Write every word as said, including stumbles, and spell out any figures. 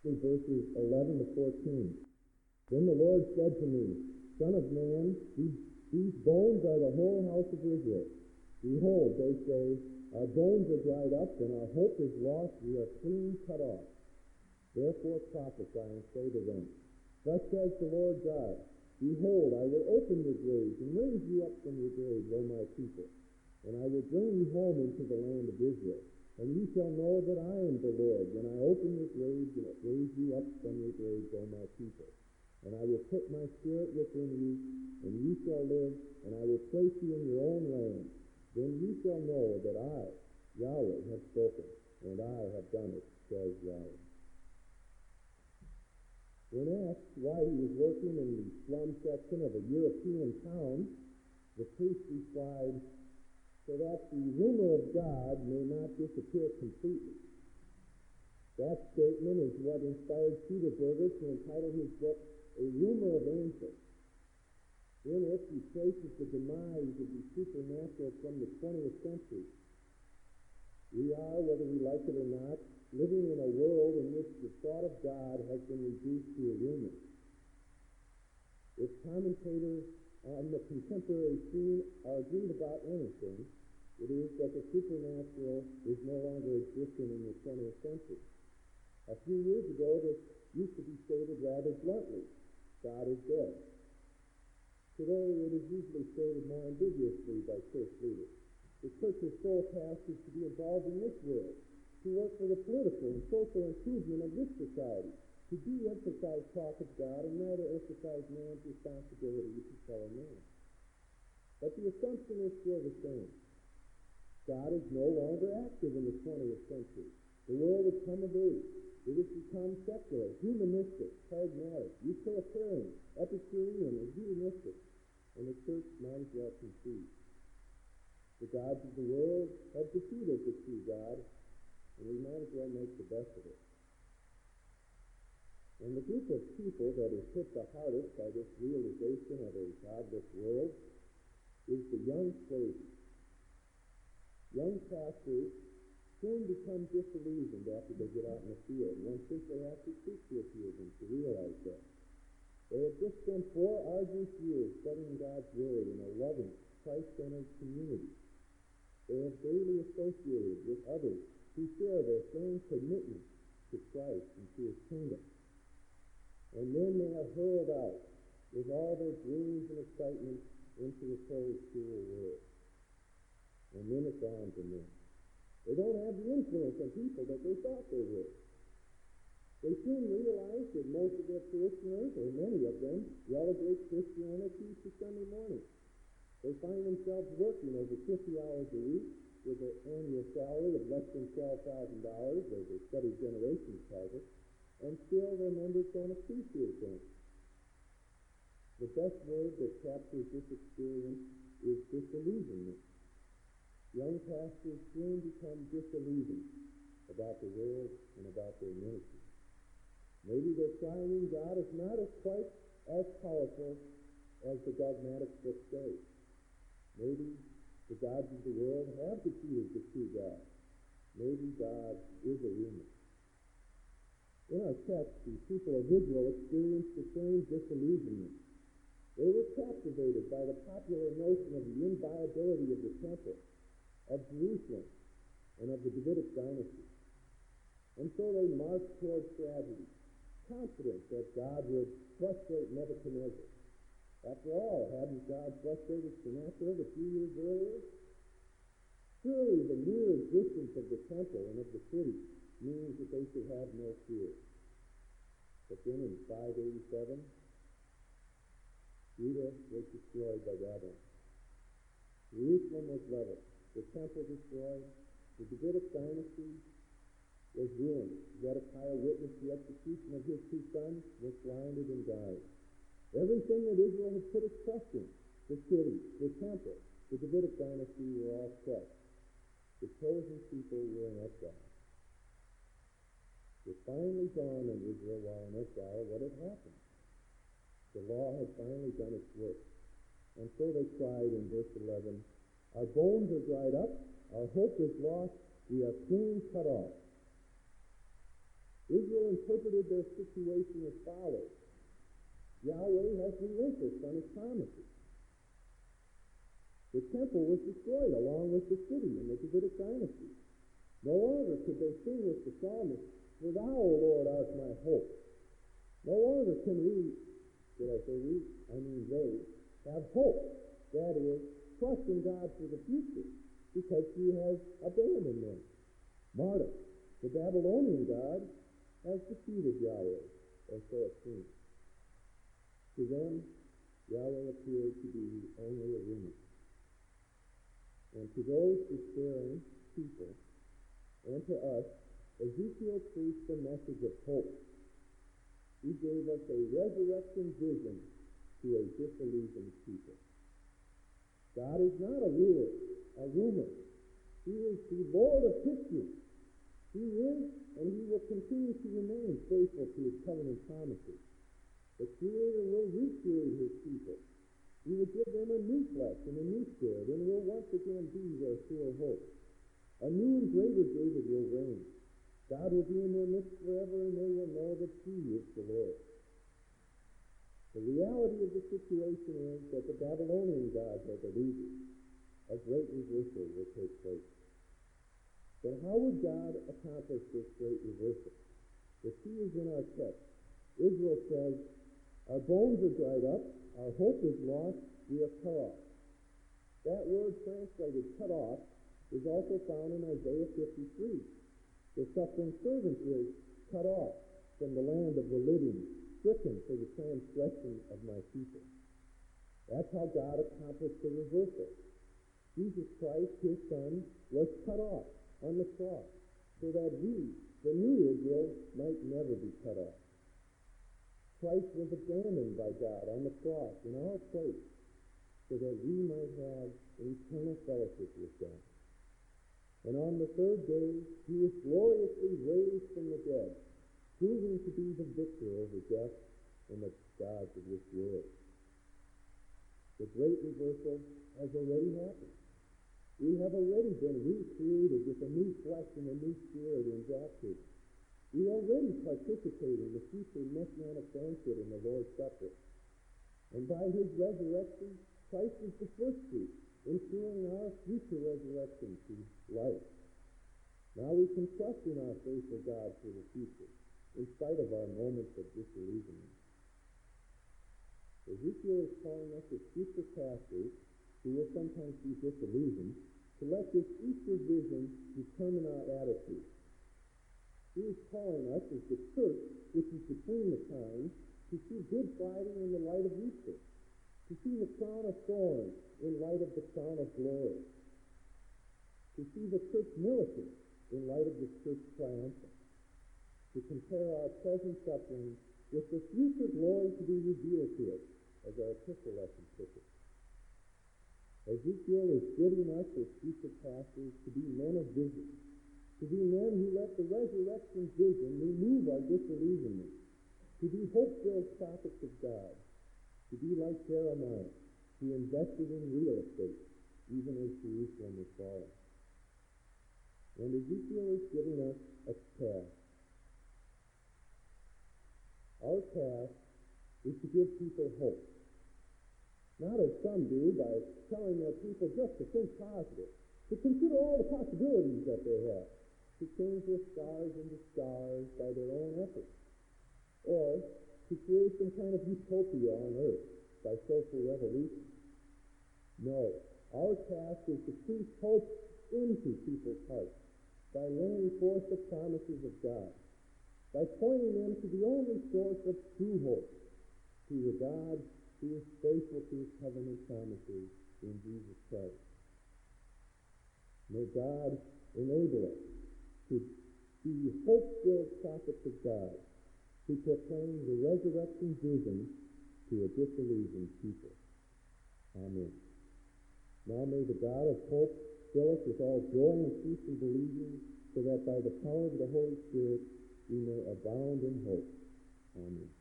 verses eleven to fourteen. Then the Lord said to me, Son of man, these, these bones are the whole house of Israel. Behold, they say, our bones are dried up, and our hope is lost, we are clean cut off. Therefore prophesy and say to them, Thus says the Lord God, Behold, I will open your graves and raise you up from your graves, O my people, and I will bring you home into the land of Israel. And you shall know that I am the Lord, when I open your graves and raise you up from your graves, O my people. And I will put my spirit within you, and you shall live, and I will place you in your own land. Then you shall know that I, Yahweh, have spoken, and I have done it, says Yahweh. When asked why he was working in the slum section of a European town, the priest replied, so that the rumor of God may not disappear completely. That statement is what inspired Peter Berger to entitle his book, A Rumor of Angels. In it, he traces the demise of the supernatural from the twentieth century. We are, whether we like it or not, living in a world in which the thought of God has been reduced to a rumor. If commentators on the contemporary scene are agreed about anything, it is that the supernatural is no longer existing in the twentieth century. A few years ago, this used to be stated rather bluntly, God is dead. Today, it is usually stated more ambiguously by church leaders. The church's sole task is to be involved in this world, to work for the political and social improvement of this society, to de-emphasize talk of God and rather emphasize man's responsibility to fellow man. But the assumption is still the same. God is no longer active in the twentieth century. The world has come of age. It has become secular, humanistic, pragmatic, utilitarian, Epicurean, and hedonistic, and the church might as well concede. The gods of the world have defeated the true God, and we might as well make the best of it. And the group of people that is hit the hardest by this realization of a godless world is the young clergy. Young pastors soon become disillusioned after they get out in the field. One simply has to speak to a few of them to realize that. They have just spent four arduous years studying God's Word in a loving, Christ-centered community. They have daily associated with others who share their same commitment to Christ and to His kingdom. And then they are hurled out with all their dreams and excitement into the cold, cruel world. And then it dawns on them. They don't have the influence on people that they thought they would. They soon realize that most of their parishioners, or many of them, relegate Christianity to Sunday morning. They find themselves working over fifty hours a week with an annual salary of less than twelve thousand dollars, as the Study Generations tells us, and still their members don't appreciate them. The best word that captures this experience is disillusionment. Young pastors soon become disillusioned about the world and about their ministry. Maybe their triune God is not as quite as powerful as the dogmatic books say. Maybe the gods of the world have defeated the true God. Maybe God is a rumor. In our text, the people of Israel experienced the same disillusionment. They were captivated by the popular notion of the inviolability of the temple, of Jerusalem, and of the Davidic dynasty. And so they marched towards tragedy, confident that God would frustrate Nebuchadnezzar. After all, hadn't God frustrated Sennacherib a few years earlier? Surely the mere existence of the temple and of the city means that they should have no fear. But then in five eighty-seven, Judah was destroyed by Babylon. Jerusalem was leveled, the temple destroyed, the Davidic dynasty was ruined. Zedekiah witnessed the execution of his two sons, was blinded and died. Everything that Israel had put its trust in, the city, the temple, the Davidic dynasty, were all crushed. The chosen people were in exile. It finally dawned on Israel while in exile what had happened. The law had finally done its work. And so they cried in verse eleven, our bones are dried up, our hope is lost, we are clean cut off. Israel interpreted their situation as follows. Yahweh has relinquished on his promises. The temple was destroyed along with the city in the Davidic dynasty. No longer could they sing with the psalmist, "For thou, O Lord, art my hope." No longer can we, did I say we? I mean they, have hope. That is, trust in God for the future, because he has abandoned them. Marduk, the Babylonian god, has defeated Yahweh, or so it seems. To them, Yahweh appeared to be only a rumor. And to those despairing people, and to us, Ezekiel preached a message of hope. He gave us a resurrection vision to a disillusioned people. God is not a ruler, a rumor. He is the Lord of history. He is, and he will continue to remain faithful to his covenant promises. The Creator will recreate his people. He will give them a new flesh and a new spirit, and will once again be their sure hope. A new and greater David will reign. God will be in their midst forever, and they will know that he is the Lord. The reality of the situation is that the Babylonian gods are the losers. A great reversal will take place. But how would God accomplish this great reversal? The key is in our text. Israel says, "Our bones are dried up, our hope is lost, we are cut off." That word translated cut off is also found in Isaiah fifty-three. The suffering servant is cut off from the land of the living, stricken for the transgression of my people. That's how God accomplished the reversal. Jesus Christ, his Son, was cut off on the cross so that we, the new Israel, might never be cut off. Christ was abandoned by God on the cross in our place so that we might have eternal fellowship with God. And on the third day, he was gloriously raised from the dead, proving to be the victor over death and the gods of this world. The great reversal has already happened. We have already been recreated with a new flesh and a new spirit in baptism. We already participate in the future messianic banquet in the Lord's Supper. And by his resurrection, Christ is the first fruit, ensuring our future resurrection to life. Now we can trust in our faithful God for the future, in spite of our moments of disillusionment. Ezekiel is calling us as future pastors, who will sometimes be disillusioned, to let this Easter vision determine our attitude. He is calling us as the church, which is between the times, to see Good Friday in the light of Easter, to see the crown of thorns in light of the crown of glory, to see the church militant in light of the church triumphant, to compare our present suffering with the future glory to be revealed to us, as our epistle lesson puts it. Ezekiel is giving us as future pastors to be men of vision, to be men who let the resurrection vision remove our disillusionment, to be hope-filled prophets of God, to be like Jeremiah, who invested in real estate, even as Jerusalem was falling. And Ezekiel is giving us a task. Our task is to give people hope. Not as some do, by telling their people just to think positive, to consider all the possibilities that they have, to change their scars into stars by their own efforts, or to create some kind of utopia on earth by social revolution. No, our task is to preach hope into people's hearts by laying forth the promises of God, by pointing them to the only source of true hope, to the God who is faithful to his covenant promises in Jesus Christ. May God enable us to be hope-filled prophets of God, who proclaim the resurrection vision to a disillusioned people. Amen. Now may the God of hope fill us with all joy and peace in believing, so that by the power of the Holy Spirit we may abound in hope. Amen.